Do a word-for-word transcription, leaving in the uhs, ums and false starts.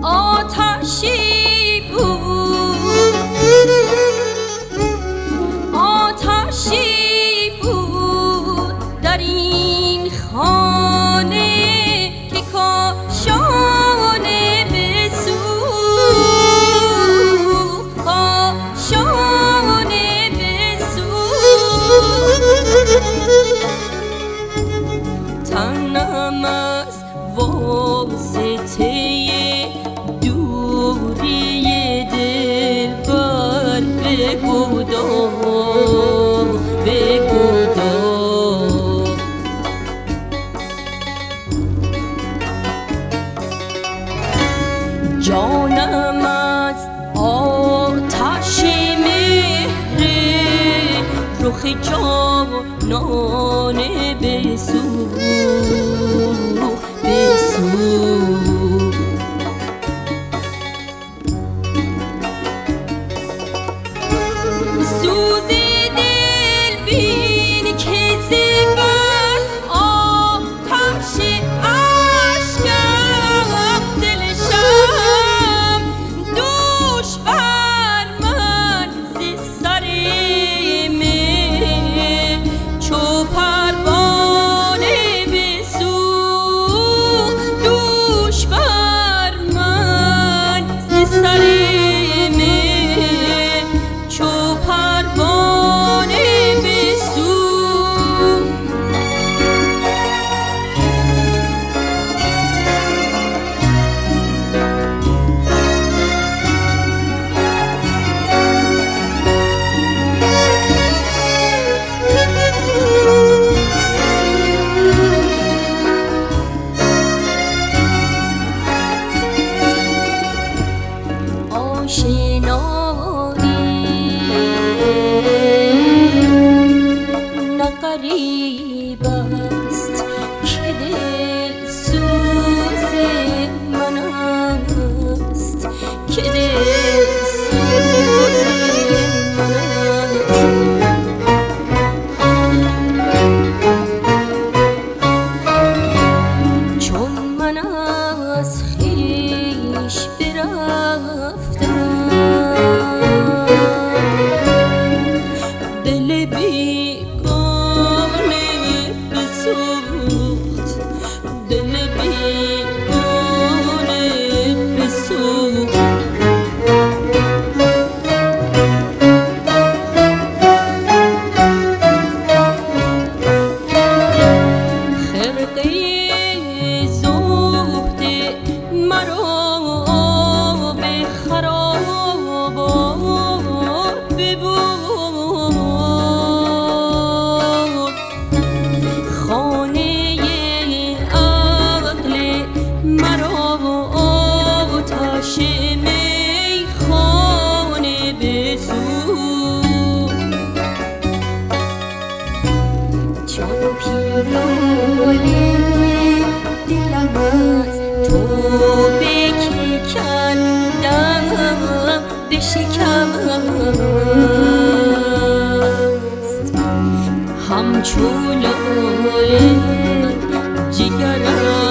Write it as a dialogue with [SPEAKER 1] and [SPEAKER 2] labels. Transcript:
[SPEAKER 1] آتشی بود، آتشی بود در این خانه که کاشانه بسوخت، کاشانه بسوخت. تنم از واسطه دوری دلبر بگداز، بگداز. جانم از آتش مهر رخ جانانه بسوخت، بسوخت. سوز دل بین که ز بس آتش اشکم دلشم دوش بر من ز سر من چو پروانه بسوخت، دوش بر من ز سر غریب است که دل سوز من است، که دل سوز من است. چون من از خویش برفتم دل بیگانه بسوخت، دل بیگانه بسوخت. خرقه زهد مرا به خرابات ببرد، خانه عقل مرا آتش میخانه بسوخت. چون پیرانه دلم از تو بکندم بشکست، همچون لاله جگرم